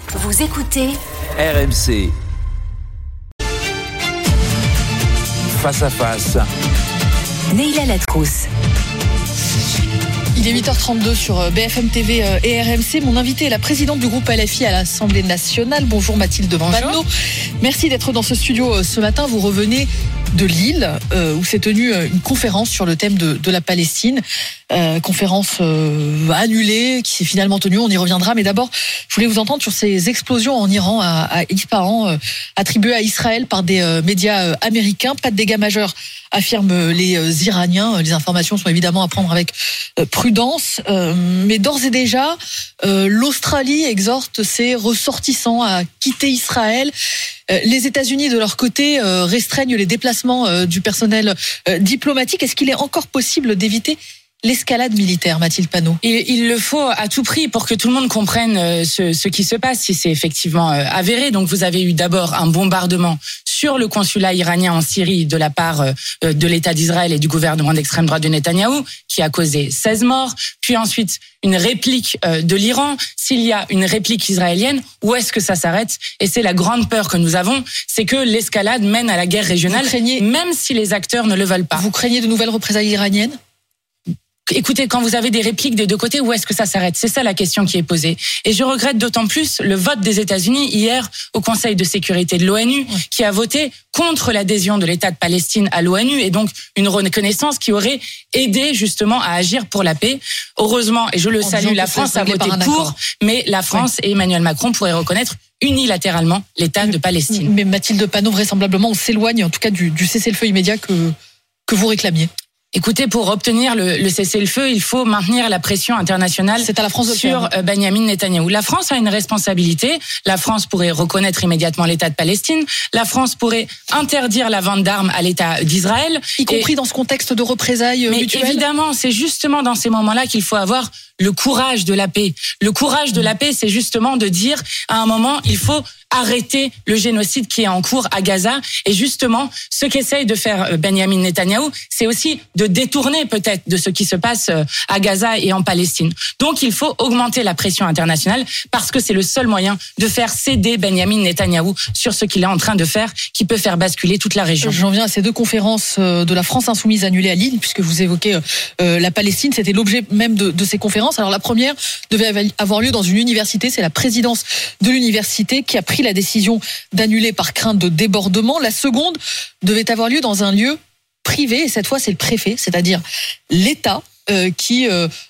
Vous écoutez RMC. Face à face. Neila Latrousse. Il est 8h32 sur BFM TV et RMC. Mon invité est la présidente du groupe LFI à l'Assemblée nationale. Bonjour Mathilde Panot. Merci d'être dans ce studio ce matin. Vous revenez de Lille où s'est tenue une conférence sur le thème de la Palestine. Conférence annulée qui s'est finalement tenue. On y reviendra. Mais d'abord, je voulais vous entendre sur ces explosions en Iran à Ispahan attribuées à Israël par des médias américains. Pas de dégâts majeurs, affirment les Iraniens. Les informations sont évidemment à prendre avec prudence. Mais d'ores et déjà, l'Australie exhorte ses ressortissants à quitter Israël. Les États-Unis, de leur côté, restreignent les déplacements du personnel diplomatique. Est-ce qu'il est encore possible d'éviter l'escalade militaire, Mathilde Panot? Il le faut à tout prix pour que tout le monde comprenne ce qui se passe, si c'est effectivement avéré. Donc vous avez eu d'abord un bombardement sur le consulat iranien en Syrie de la part de l'État d'Israël et du gouvernement d'extrême droite de Netanyahou, qui a causé 16 morts. Puis ensuite, une réplique de l'Iran. S'il y a une réplique israélienne, où est-ce que ça s'arrête? Et c'est la grande peur que nous avons, c'est que l'escalade mène à la guerre régionale, même si les acteurs ne le veulent pas. Vous craignez de nouvelles représailles iraniennes? Écoutez, quand vous avez des répliques des deux côtés, où est-ce que ça s'arrête? C'est ça la question qui est posée. Et je regrette d'autant plus le vote des États-Unis hier au Conseil de sécurité de l'ONU, qui a voté contre l'adhésion de l'État de Palestine à l'ONU, et donc une reconnaissance qui aurait aidé justement à agir pour la paix. Heureusement, et je le salue, la France a voté pour, mais la France et Emmanuel Macron pourraient reconnaître unilatéralement l'État de Palestine. Mais Mathilde Panot, vraisemblablement, on s'éloigne en tout cas du cessez-le-feu immédiat que vous réclamiez. Écoutez, pour obtenir le cessez-le-feu, il faut maintenir la pression internationale sur Benyamin Netanyahou. La France a une responsabilité. La France pourrait reconnaître immédiatement l'État de Palestine. La France pourrait interdire la vente d'armes à l'État d'Israël. Y compris dans ce contexte de représailles mutuelles. Évidemment, c'est justement dans ces moments-là qu'il faut avoir le courage de la paix. Le courage de la paix, c'est justement de dire, à un moment, il faut arrêter le génocide qui est en cours à Gaza. Et justement, ce qu'essaye de faire Benyamin Netanyahou, c'est aussi de détourner peut-être de ce qui se passe à Gaza et en Palestine. Donc, il faut augmenter la pression internationale parce que c'est le seul moyen de faire céder Benyamin Netanyahou sur ce qu'il est en train de faire, qui peut faire basculer toute la région. J'en viens à ces deux conférences de la France insoumise annulées à Lille, puisque vous évoquez la Palestine. C'était l'objet même de ces conférences. Alors, la première devait avoir lieu dans une université. C'est la présidence de l'université qui a pris la décision d'annuler par crainte de débordement. La seconde devait avoir lieu dans un lieu privé, et cette fois c'est le préfet, c'est-à-dire l'État qui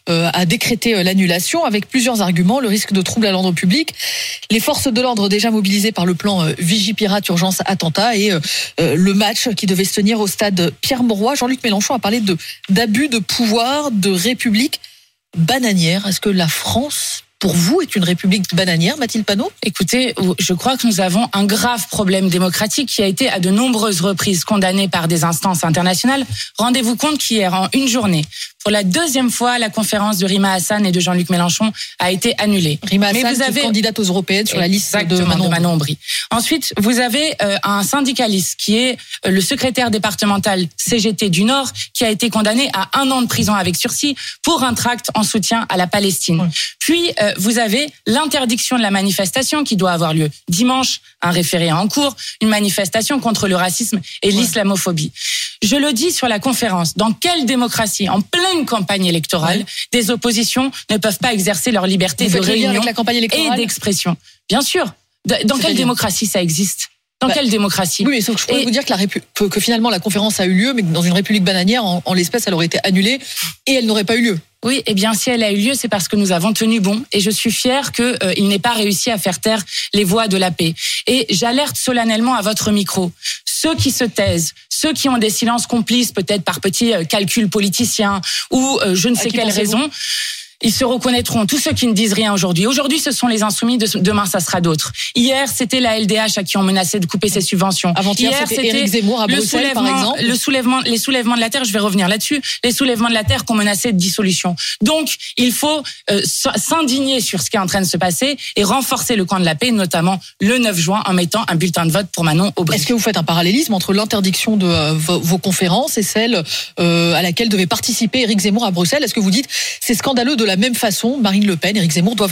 a décrété l'annulation avec plusieurs arguments: le risque de troubles à l'ordre public, les forces de l'ordre déjà mobilisées par le plan Vigipirate urgence attentat, et le match qui devait se tenir au stade Pierre-Mauroy. Jean-Luc Mélenchon a parlé d'abus de pouvoir, de république bananière. Est-ce que la France, pour vous, est une république bananière, Mathilde Panot? Écoutez, je crois que nous avons un grave problème démocratique qui a été à de nombreuses reprises condamné par des instances internationales. Rendez-vous compte qu'hier, en une journée, pour la deuxième fois, la conférence de Rima Hassan et de Jean-Luc Mélenchon a été annulée. Rima Hassan, candidate aux européennes sur la liste de Manon Aubry. Ensuite, vous avez un syndicaliste qui est le secrétaire départemental CGT du Nord, qui a été condamné à 1 an de prison avec sursis pour un tract en soutien à la Palestine. Puis, vous avez l'interdiction de la manifestation qui doit avoir lieu dimanche, un référé en cours, une manifestation contre le racisme et l'islamophobie. Je le dis sur la conférence, dans quelle démocratie, en pleine campagne électorale, des oppositions ne peuvent pas exercer leur liberté de réunion et d'expression? Bien sûr. Dans quelle démocratie ça existe? Dans quelle démocratie? Oui, mais sauf que je pourrais vous dire que finalement la conférence a eu lieu, mais que dans une république bananière, en l'espèce, elle aurait été annulée et elle n'aurait pas eu lieu. Oui, eh bien, si elle a eu lieu, c'est parce que nous avons tenu bon, et je suis fière qu'il n'ait pas réussi à faire taire les voix de la paix. Et j'alerte solennellement à votre micro ceux qui se taisent, ceux qui ont des silences complices, peut-être par petits calculs politiciens ou je ne sais quelle raison. Ils se reconnaîtront, tous ceux qui ne disent rien aujourd'hui. Aujourd'hui, ce sont les insoumis, demain, ça sera d'autres. Hier, c'était la LDH à qui on menaçait de couper ses subventions. Avant-hier, c'était Éric Zemmour à Bruxelles, par exemple. Les soulèvements de la terre, je vais revenir là-dessus, les soulèvements de la terre qu'on menaçait de dissolution. Donc, il faut s'indigner sur ce qui est en train de se passer et renforcer le camp de la paix, notamment le 9 juin, en mettant un bulletin de vote pour Manon Aubry. Est-ce que vous faites un parallélisme entre l'interdiction de vos conférences et celle à laquelle devait participer Éric Zemmour à Bruxelles? Est-ce que vous dites c'est scandaleux de la même façon, Marine Le Pen, Éric Zemmour doivent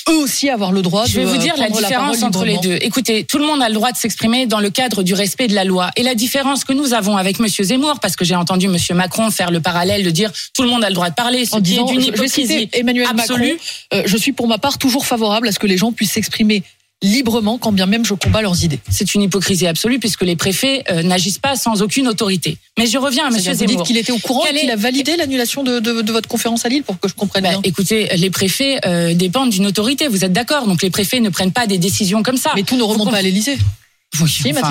eux aussi avoir le droit de Je vais vous dire la différence entre les deux. Écoutez, tout le monde a le droit de s'exprimer dans le cadre du respect de la loi. Et la différence que nous avons avec monsieur Zemmour, parce que j'ai entendu monsieur Macron faire le parallèle de dire tout le monde a le droit de parler, ce qui est d'une hypocrisie Emmanuel absolue. Macron, je suis pour ma part toujours favorable à ce que les gens puissent s'exprimer librement, quand bien même je combats leurs idées. C'est une hypocrisie absolue puisque les préfets n'agissent pas sans aucune autorité. Mais je reviens à monsieur Zemmour. Vous dites qu'il était au courant, qu'il a validé l'annulation de votre conférence à Lille, pour que je comprenne bien. Écoutez, les préfets dépendent d'une autorité, vous êtes d'accord? Donc les préfets ne prennent pas des décisions comme ça. Mais tout ne remonte pas à l'Élysée. Oui,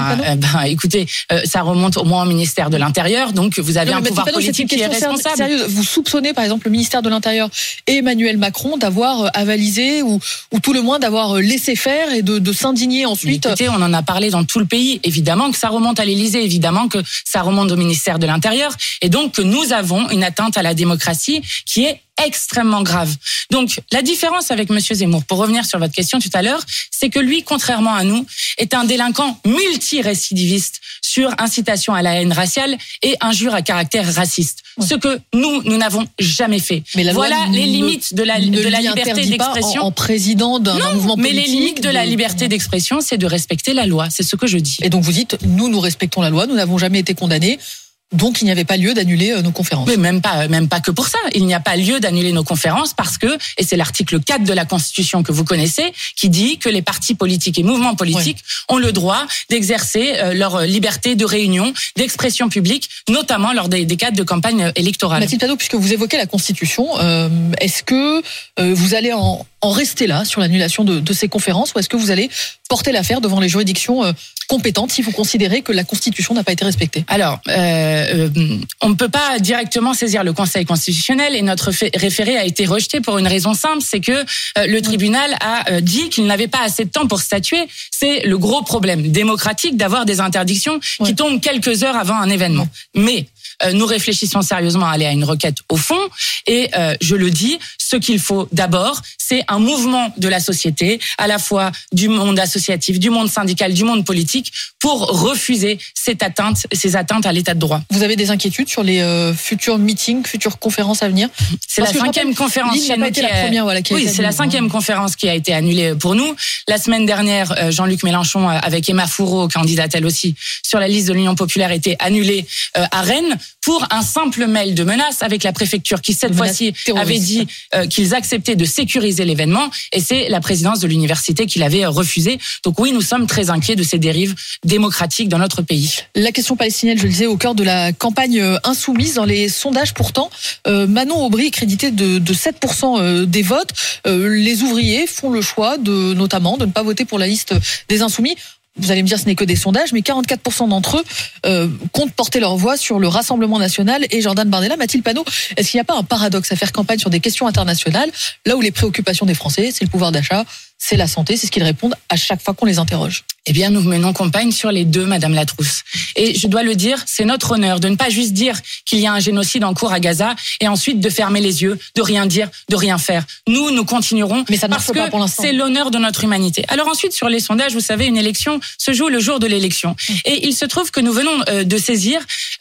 écoutez, ça remonte au moins au ministère de l'Intérieur, donc vous avez un pouvoir politique qui est responsable. Sérieux, vous soupçonnez par exemple le ministère de l'Intérieur et Emmanuel Macron d'avoir avalisé ou tout le moins d'avoir laissé faire et de s'indigner ensuite. Écoutez, on en a parlé dans tout le pays. Évidemment que ça remonte à l'Élysée, évidemment que ça remonte au ministère de l'Intérieur, et donc que nous avons une atteinte à la démocratie qui est extrêmement grave. Donc, la différence avec monsieur Zemmour, pour revenir sur votre question tout à l'heure, c'est que lui, contrairement à nous, est un délinquant multirécidiviste sur incitation à la haine raciale et injure à caractère raciste. Ce que nous n'avons jamais fait. Mais voilà les limites de la liberté d'expression. En président d'un mouvement politique. Mais les limites de la liberté d'expression, c'est de respecter la loi. C'est ce que je dis. Et donc vous dites, nous respectons la loi, nous n'avons jamais été condamnés. Donc, il n'y avait pas lieu d'annuler nos conférences. Mais même pas que pour ça. Il n'y a pas lieu d'annuler nos conférences parce que, et c'est l'article 4 de la Constitution que vous connaissez, qui dit que les partis politiques et mouvements politiques ont le droit d'exercer leur liberté de réunion, d'expression publique, notamment lors des cadres de campagne électorale. Mathilde Panot, puisque vous évoquez la Constitution, est-ce que vous allez en rester là sur l'annulation de ces conférences, ou est-ce que vous allez porter l'affaire devant les juridictions compétentes si vous considérez que la Constitution n'a pas été respectée? Alors, on ne peut pas directement saisir le Conseil constitutionnel, et notre référé a été rejeté pour une raison simple, c'est que le tribunal a dit qu'il n'avait pas assez de temps pour statuer. C'est le gros problème démocratique d'avoir des interdictions qui tombent quelques heures avant un événement. Mais nous réfléchissons sérieusement à aller à une requête au fond, et je le dis, ce qu'il faut d'abord, c'est un mouvement de la société, à la fois du monde associatif, du monde syndical, du monde politique, pour refuser ces atteintes à l'état de droit. Vous avez des inquiétudes sur les futurs meetings, futures conférences à venir? C'est la 5e conférence chez nous c'est la 5e conférence qui a été annulée pour nous. La semaine dernière, Jean-Luc Mélenchon, avec Emma Fourreau, candidate elle aussi, sur la liste de l'Union populaire, était annulée à Rennes pour un simple mail de menace avec la préfecture qui, cette fois-ci, avait dit qu'ils acceptaient de sécuriser l'événement, et c'est la présidence de l'université qui l'avait refusé. Donc oui, nous sommes très inquiets de ces dérives démocratiques dans notre pays. La question palestinienne, je le disais, au cœur de la campagne insoumise. Dans les sondages pourtant, Manon Aubry est crédité de 7% des votes. Les ouvriers font le choix notamment de ne pas voter pour la liste des insoumis. Vous allez me dire, ce n'est que des sondages, mais 44% d'entre eux comptent porter leur voix sur le Rassemblement national et Jordan Bardella. Mathilde Panot, est-ce qu'il n'y a pas un paradoxe à faire campagne sur des questions internationales, là où les préoccupations des Français, c'est le pouvoir d'achat, c'est la santé, c'est ce qu'ils répondent à chaque fois qu'on les interroge? Eh bien, nous menons campagne sur les deux, Madame Latrousse. Et je dois le dire, c'est notre honneur de ne pas juste dire qu'il y a un génocide en cours à Gaza et ensuite de fermer les yeux, de rien dire, de rien faire. Nous continuerons, mais ça ne parce marche pas pour l'instant. C'est l'honneur de notre humanité. Alors ensuite, sur les sondages, vous savez, une élection se joue le jour de l'élection. Et il se trouve que nous venons de saisir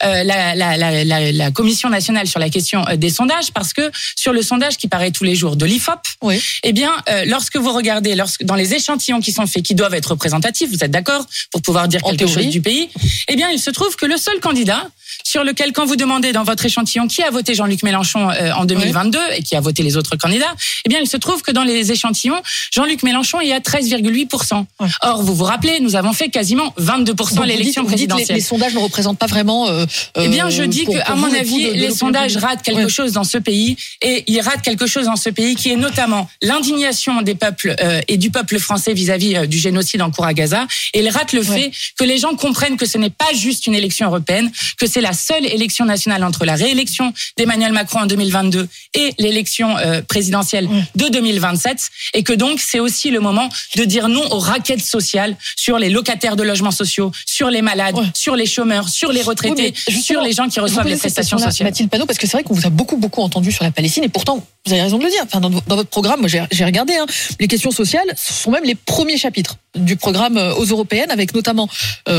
la Commission nationale sur la question des sondages, parce que sur le sondage qui paraît tous les jours de l'IFOP, eh bien, lorsque vous regardez, dans les échantillons qui sont faits, qui doivent être représentatifs, vous êtes d'accord, pour pouvoir dire quelque chose du pays, eh bien, il se trouve que le seul candidat sur lequel, quand vous demandez dans votre échantillon qui a voté Jean-Luc Mélenchon en 2022 et qui a voté les autres candidats, eh bien, il se trouve que dans les échantillons, Jean-Luc Mélenchon est à 13,8%. Or, vous vous rappelez, nous avons fait quasiment 22% à l'élection présidentielle. Les sondages ne représentent pas vraiment... eh bien, je dis qu'à mon avis, les sondages ratent quelque chose dans ce pays, et ils ratent quelque chose dans ce pays qui est notamment l'indignation des peuples et du peuple français vis-à-vis du génocide en cours à Gaza, et ils ratent le fait que les gens comprennent que ce n'est pas juste une élection européenne, que c'est la seule élection nationale entre la réélection d'Emmanuel Macron en 2022 et l'élection présidentielle de 2027, et que donc c'est aussi le moment de dire non aux raquettes sociales sur les locataires de logements sociaux, sur les malades, sur les chômeurs, sur les retraités, sur les gens qui reçoivent les prestations sociales. Mathilde Panot, parce que c'est vrai qu'on vous a beaucoup entendu sur la Palestine, et pourtant Vous avez raison de le dire. Enfin, dans votre programme, moi, j'ai regardé. Les questions sociales sont même les premiers chapitres du programme aux européennes, avec notamment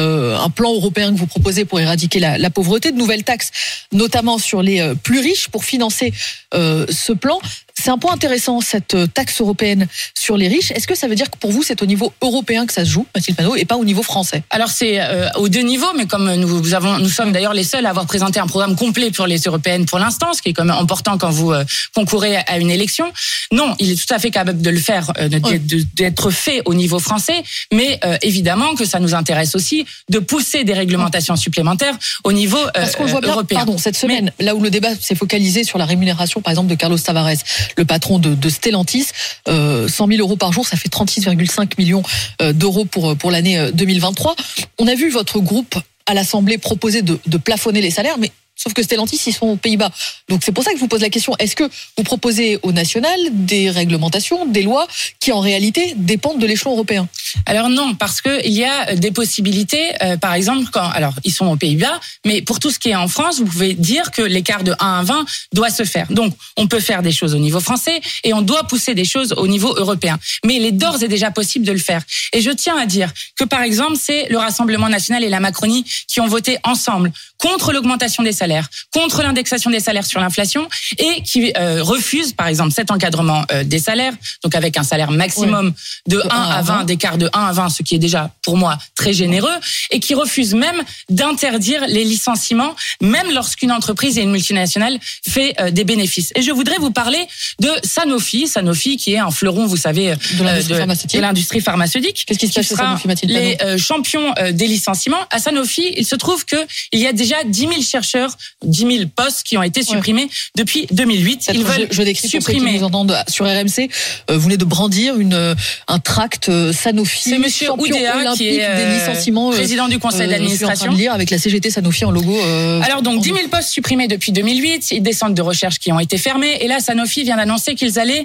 un plan européen que vous proposez pour éradiquer la pauvreté, de nouvelles taxes, notamment sur les plus riches, pour financer ce plan. C'est un point intéressant, cette taxe européenne sur les riches. Est-ce que ça veut dire que pour vous, c'est au niveau européen que ça se joue, Mathilde Panot, et pas au niveau français? Alors c'est aux deux niveaux, mais comme nous sommes d'ailleurs les seuls à avoir présenté un programme complet pour les européennes pour l'instant, ce qui est quand même important quand vous concourez à une élection. Non, il est tout à fait capable de le faire, d'être fait au niveau français, mais évidemment que ça nous intéresse aussi de pousser des réglementations supplémentaires au niveau Parce qu'on voit bien, européen. Pardon, cette semaine, là où le débat s'est focalisé sur la rémunération, par exemple, de Carlos Tavares, le patron de Stellantis, 100 000 euros par jour, ça fait 36,5 millions d'euros pour l'année 2023. On a vu votre groupe à l'Assemblée proposer de plafonner les salaires, mais sauf que Stellantis, ils sont aux Pays-Bas. Donc c'est pour ça que je vous pose la question. Est-ce que vous proposez au national des réglementations, des lois qui en réalité dépendent de l'échelon européen? Alors non, parce que il y a des possibilités. Par exemple, alors ils sont aux Pays-Bas, mais pour tout ce qui est en France, vous pouvez dire que l'écart de 1 à 20 doit se faire. Donc on peut faire des choses au niveau français et on doit pousser des choses au niveau européen. Mais il est d'ores et déjà possible de le faire. Et je tiens à dire que par exemple, c'est le Rassemblement national et la Macronie qui ont voté ensemble contre l'augmentation des salaires, contre l'indexation des salaires sur l'inflation, et qui refusent, par exemple, cet encadrement des salaires, donc avec un salaire maximum de 1 à 20, d'écart de 1 à 20, ce qui est déjà, pour moi, très généreux, et qui refusent même d'interdire les licenciements, même lorsqu'une entreprise et une multinationale fait des bénéfices. Et je voudrais vous parler de Sanofi, qui est un fleuron, vous savez, de l'industrie pharmaceutique. Qu'est-ce qui se passe chez Sanofi, Mathilde Panot ? Les champions des licenciements. À Sanofi, il se trouve qu'il y a déjà 10 000 chercheurs, 10 000 postes qui ont été supprimés depuis 2008. Ils veulent supprimer. Pour ceux qui nous entendent sur RMC, vous venez de brandir un tract Sanofi. C'est monsieur Oudéa qui est des licenciements, président du conseil d'administration. Je suis en train de lire avec la CGT Sanofi en logo. Alors donc 10 000 postes supprimés depuis 2008, des centres de recherche qui ont été fermés, et là Sanofi vient d'annoncer qu'ils allaient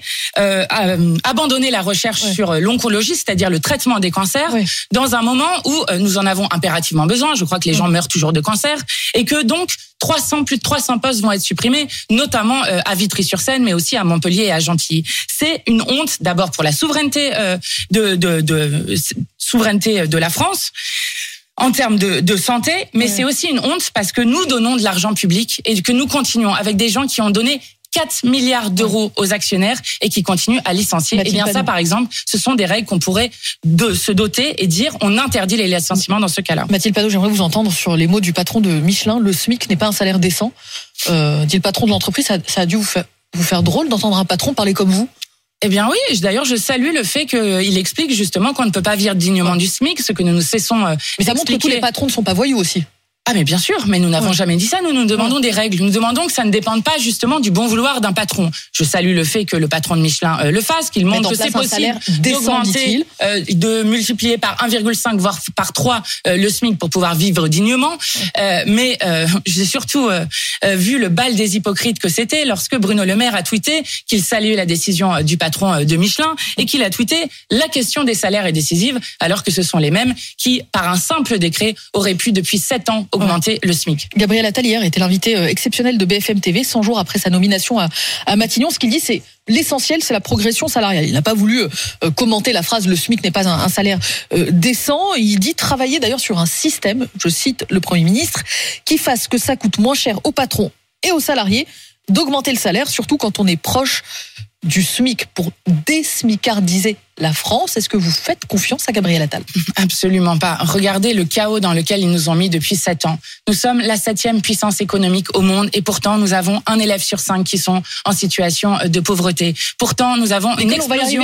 abandonner la recherche sur l'oncologie, c'est-à-dire le traitement des cancers, dans un moment où nous en avons impérativement besoin. Je crois que les gens meurent toujours de cancer, et que donc plus de 300 postes vont être supprimés, notamment à Vitry-sur-Seine, mais aussi à Montpellier et à Gentilly. C'est une honte, d'abord pour la souveraineté de la France en termes de santé, mais c'est aussi une honte parce que nous donnons de l'argent public et que nous continuons avec des gens qui ont donné 4 milliards d'euros aux actionnaires et qui continuent à licencier. Mathilde Et bien ça, par exemple, ce sont des règles qu'on pourrait se doter et dire on interdit les licenciements dans ce cas-là. Mathilde Panot, j'aimerais vous entendre sur les mots du patron de Michelin. Le SMIC n'est pas un salaire décent. Dit le patron de l'entreprise. Ça a dû vous faire drôle d'entendre un patron parler comme vous? Eh bien oui, d'ailleurs je salue le fait qu'il explique justement qu'on ne peut pas vivre dignement du SMIC, ce que nous cessons mais ça montre que tous les patrons ne sont pas voyous aussi. Ah mais bien sûr, mais nous n'avons jamais dit ça, nous demandons des règles, nous demandons que ça ne dépende pas justement du bon vouloir d'un patron. Je salue le fait que le patron de Michelin le fasse, qu'il montre que c'est possible d'augmenter, de multiplier par 1,5 voire par 3 le SMIC pour pouvoir vivre dignement, mais j'ai surtout vu le bal des hypocrites que c'était lorsque Bruno Le Maire a tweeté qu'il saluait la décision du patron de Michelin et qu'il a tweeté la question des salaires est décisive, alors que ce sont les mêmes qui, par un simple décret, auraient pu depuis 7 ans augmenter le SMIC. Gabriel Attal hier était l'invité exceptionnel de BFM TV 100 jours après sa nomination à Matignon. Ce qu'il dit, c'est l'essentiel, c'est la progression salariale. Il n'a pas voulu commenter la phrase « le SMIC n'est pas un salaire décent ». Il dit travailler d'ailleurs sur un système, je cite le Premier ministre, qui fasse que ça coûte moins cher aux patrons et aux salariés d'augmenter le salaire, surtout quand on est proche du SMIC, pour désmicardiser la France. Est-ce que vous faites confiance à Gabriel Attal? Absolument pas. Regardez le chaos dans lequel ils nous ont mis depuis 7 ans. Nous sommes la 7e puissance économique au monde et pourtant nous avons 1 élève sur 5 qui sont en situation de pauvreté. Pourtant nous avons une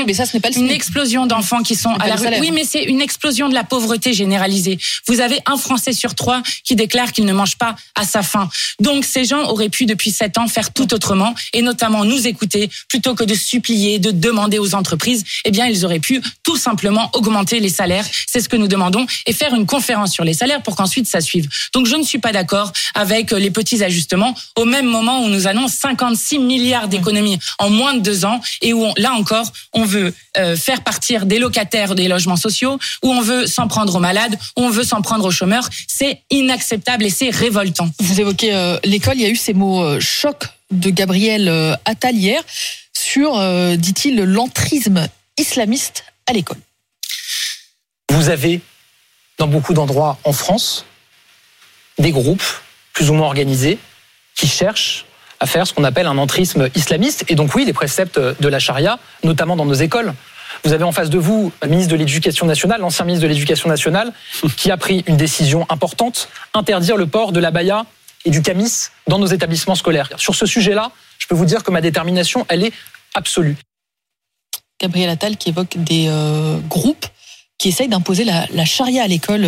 explosion d'enfants qui sont à la rue. Oui, mais c'est une explosion de la pauvreté généralisée. Vous avez un Français sur 3 qui déclare qu'il ne mange pas à sa faim. Donc ces gens auraient pu depuis 7 ans faire tout autrement et notamment nous écouter plutôt que de supplier, de demander aux entreprises. Eh bien ils auraient pu tout simplement augmenter les salaires. C'est ce que nous demandons et faire une conférence sur les salaires pour qu'ensuite ça suive. Donc je ne suis pas d'accord avec les petits ajustements au même moment où nous annonçons 56 milliards d'économies en moins de 2 ans et où là encore on veut faire partir des locataires des logements sociaux, où on veut s'en prendre aux malades, où on veut s'en prendre aux chômeurs. C'est inacceptable et c'est révoltant. Vous évoquez l'école, il y a eu ces mots choc de Gabriel Attal hier sur, dit-il, l'entrisme islamiste à l'école. Vous avez, dans beaucoup d'endroits en France, des groupes plus ou moins organisés qui cherchent à faire ce qu'on appelle un entrisme islamiste. Et donc oui, les préceptes de la charia, notamment dans nos écoles. Vous avez en face de vous le ministre de l'Éducation nationale, l'ancien ministre de l'Éducation nationale, qui a pris une décision importante, interdire le port de l'abaya et du camis dans nos établissements scolaires. Sur ce sujet-là, je peux vous dire que ma détermination, elle est absolue. Gabriel Attal qui évoque des groupes qui essayent d'imposer la charia à l'école,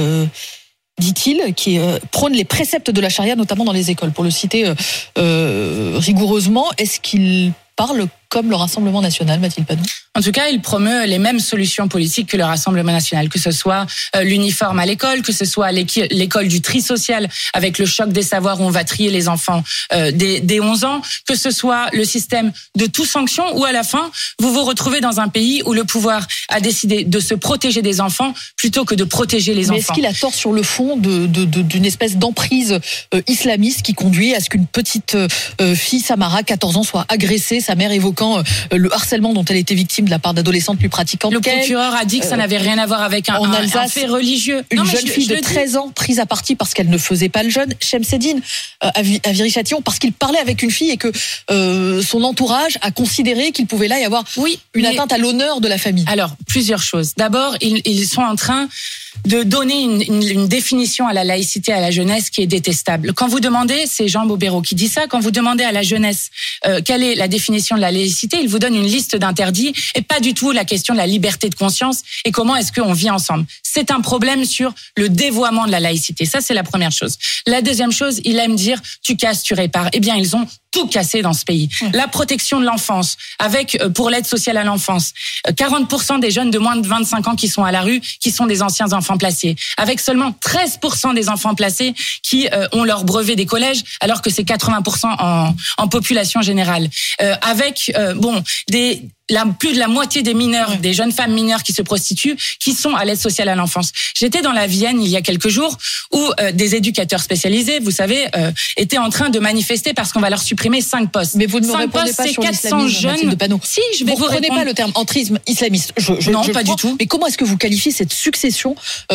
dit-il, qui prône les préceptes de la charia, notamment dans les écoles. Pour le citer rigoureusement, est-ce qu'il parle comme le Rassemblement national, Mathilde Panot? En tout cas, il promeut les mêmes solutions politiques que le Rassemblement national, que ce soit l'uniforme à l'école, que ce soit l'école du tri social avec le choc des savoirs où on va trier les enfants dès 11 ans, que ce soit le système de toute sanction où à la fin, vous vous retrouvez dans un pays où le pouvoir a décidé de se protéger des enfants plutôt que de protéger les enfants. Mais est-ce qu'il a tort sur le fond d'une espèce d'emprise islamiste qui conduit à ce qu'une petite fille, Samara, 14 ans, soit agressée, sa mère évoquant le harcèlement dont elle était victime de la part d'adolescentes plus pratiquantes qu'elle. Le procureur a dit que ça n'avait rien à voir avec un fait religieux. Une jeune fille de 13 ans prise à partie parce qu'elle ne faisait pas le jeûne, Chemseddine, à Viry-Châtillon, parce qu'il parlait avec une fille et que son entourage a considéré qu'il pouvait là y avoir une atteinte à l'honneur de la famille. Alors, plusieurs choses. D'abord, ils sont en train de donner une définition à la laïcité à la jeunesse qui est détestable. Quand vous demandez, c'est Jean Bobéro qui dit ça, quand vous demandez à la jeunesse quelle est la définition de la laïcité, il vous donne une liste d'interdits et pas du tout la question de la liberté de conscience et comment est-ce qu'on vit ensemble. C'est un problème sur le dévoiement de la laïcité. Ça, c'est la première chose. La deuxième chose, il aime dire tu casses, tu répares. Eh bien, ils ont tout cassé dans ce pays. La protection de l'enfance, avec pour l'aide sociale à l'enfance, 40% des jeunes de moins de 25 ans qui sont à la rue, qui sont des anciens enfants placés, avec seulement 13% des enfants placés qui ont leur brevet des collèges, alors que c'est 80% en population générale. Avec plus de la moitié des mineurs, des jeunes femmes mineures qui se prostituent, qui sont à l'aide sociale à l'enfance. J'étais dans la Vienne il y a quelques jours où des éducateurs spécialisés, vous savez, étaient en train de manifester parce qu'on va leur supprimer 5 postes. Mais vous ne me répondez pas sur l'islamisme, Mathilde Panot. Si, je vais vous reprenez pas le terme entrisme islamiste. Non, pas du tout. Mais comment est-ce que vous qualifiez cette succession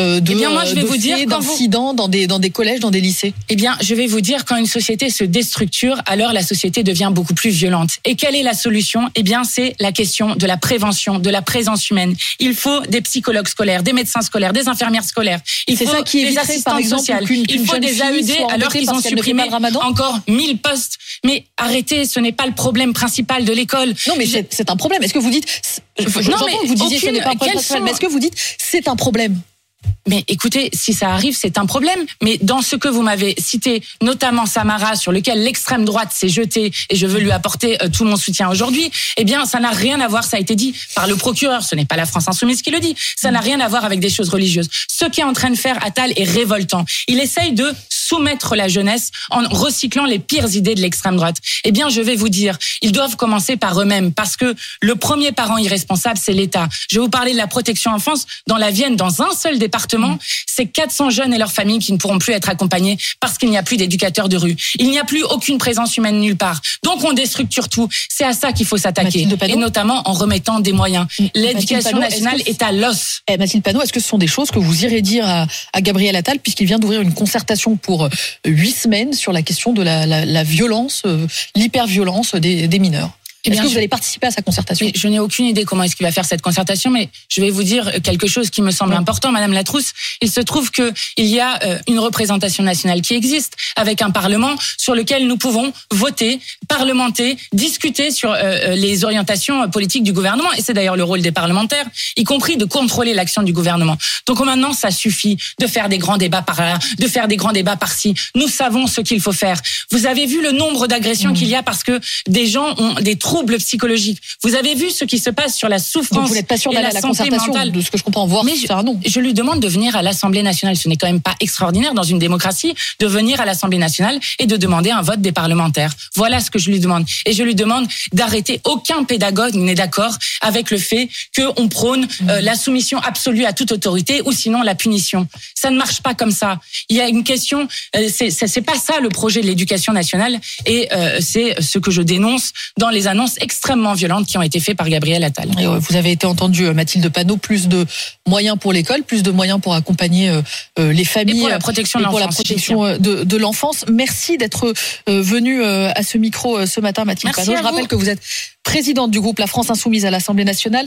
d'incidents dans des collèges, dans des lycées? Eh bien, je vais vous dire, quand une société se déstructure, alors la société devient beaucoup plus violente. Et quelle est la solution? Eh bien, c'est la question de la prévention, de la présence humaine. Il faut des psychologues scolaires, des médecins scolaires, des infirmières scolaires. Il faut des assistantes sociales. Il faut des AED alors qu'ils ont supprimé encore 1000 postes. Mais arrêtez, ce n'est pas le problème principal de l'école. Non, mais c'est un problème. Est-ce que vous dites... vous disiez que ce n'est pas un problème principal, mais est-ce que vous dites c'est un problème? Mais écoutez, si ça arrive, c'est un problème. Mais dans ce que vous m'avez cité, notamment Samara, sur lequel l'extrême droite s'est jetée, et je veux lui apporter tout mon soutien aujourd'hui, eh bien, ça n'a rien à voir, ça a été dit par le procureur, ce n'est pas la France Insoumise qui le dit, ça n'a rien à voir avec des choses religieuses. Ce qu'est en train de faire Attal est révoltant. Il essaye de soumettre la jeunesse en recyclant les pires idées de l'extrême droite. Eh bien, je vais vous dire, ils doivent commencer par eux-mêmes, parce que le premier parent irresponsable, c'est l'État. Je vais vous parler de la protection enfance. Dans la Vienne, dans un seul département, c'est 400 jeunes et leurs familles qui ne pourront plus être accompagnés parce qu'il n'y a plus d'éducateurs de rue. Il n'y a plus aucune présence humaine nulle part. Donc on déstructure tout. C'est à ça qu'il faut s'attaquer. Et notamment en remettant des moyens. L'éducation nationale est à l'os. Mathilde Panot, est-ce que ce sont des choses que vous irez dire à Gabriel Attal, puisqu'il vient d'ouvrir une concertation pour 8 semaines sur la question de la violence, l'hyperviolence des mineurs? Est-ce que vous allez participer à sa concertation? Je n'ai aucune idée comment est-ce qu'il va faire cette concertation, mais je vais vous dire quelque chose qui me semble important, Madame Latrousse. Il se trouve que il y a une représentation nationale qui existe, avec un Parlement sur lequel nous pouvons voter, parlementer, discuter sur les orientations politiques du gouvernement. Et c'est d'ailleurs le rôle des parlementaires, y compris de contrôler l'action du gouvernement. Donc maintenant, ça suffit de faire des grands débats par là, de faire des grands débats par-ci. Nous savons ce qu'il faut faire. Vous avez vu le nombre d'agressions qu'il y a parce que des gens ont des troubles troubles psychologiques. Vous avez vu ce qui se passe sur la souffrance. Donc vous n'êtes pas sûr et d'aller à la concertation, mentale. de ce que je comprends, voir Mais si c'est un non. Je lui demande de venir à l'Assemblée nationale. Ce n'est quand même pas extraordinaire dans une démocratie de venir à l'Assemblée nationale et de demander un vote des parlementaires. Voilà ce que je lui demande. Et je lui demande d'arrêter. Aucun pédagogue n'est d'accord avec le fait qu'on prône la soumission absolue à toute autorité ou sinon la punition. Ça ne marche pas comme ça. Il y a une question, c'est pas ça le projet de l'éducation nationale et c'est ce que je dénonce dans les annonces extrêmement violentes qui ont été faites par Gabriel Attal. Et vous avez été entendue, Mathilde Panot, plus de moyens pour l'école, plus de moyens pour accompagner les familles. Et pour la protection de l'enfance. Merci d'être venue à ce micro ce matin, Mathilde Panot. Je rappelle que vous êtes présidente du groupe La France Insoumise à l'Assemblée nationale.